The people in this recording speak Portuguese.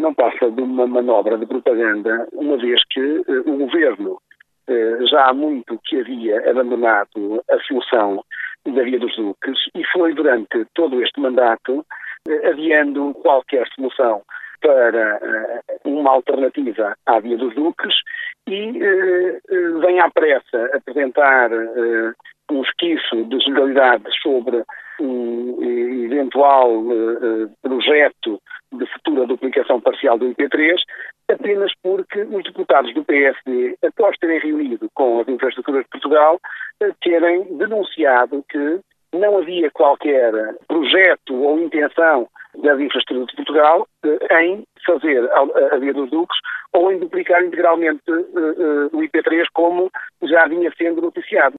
não passa de uma manobra de propaganda, uma vez que o Governo já há muito que havia abandonado a solução da Via dos Duques e foi durante todo este mandato adiando qualquer solução para uma alternativa à Via dos Duques e vem à pressa apresentar um esquiço de generalidades sobre um eventual projeto de futura duplicação parcial do IP3, apenas porque os deputados do PSD, após terem reunido com as infraestruturas de Portugal, terem denunciado que não havia qualquer projeto ou intenção das infraestruturas de Portugal em fazer a Via dos Duques ou em duplicar integralmente o IP3 como já vinha sendo noticiado.